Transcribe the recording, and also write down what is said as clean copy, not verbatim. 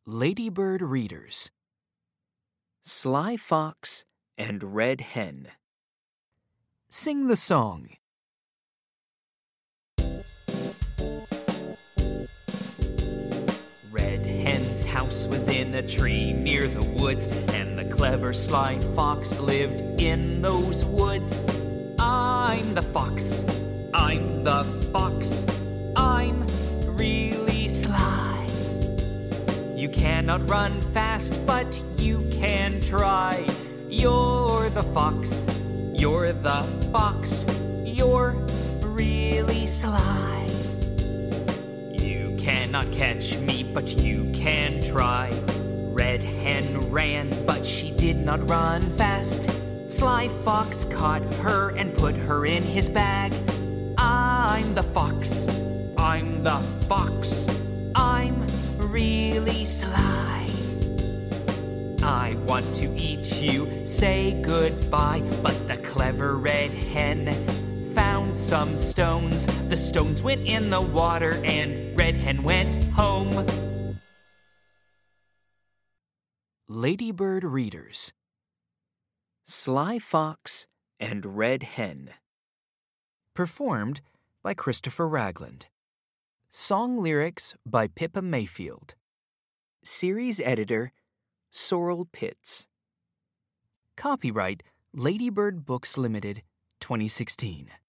Ladybird Readers. Sly Fox and Red Hen. Sing the song. Red Hen's house was in a tree near the woods, and the clever Sly Fox lived in those woods. I'm the fox, I'm the fox, I'm really sly. You cannot run fast, but you can try. You're the fox, you're the fox, you're really sly. You cannot catch me, but you can try. Red Hen ran, but she did not run fast. Sly Fox caught her and put her in his bag. I'm the fox, I'm the fox, I'm really sly. I want to eat you, say goodbye, but the clever Red Hen found some stones. The stones went in the water and Red Hen went home. Ladybird Readers. Sly Fox and Red Hen. Performed by Christopher Ragland. Song lyrics by Pippa Mayfield. Series editor, Sorrel Pitts. Copyright Ladybird Books Limited, 2016.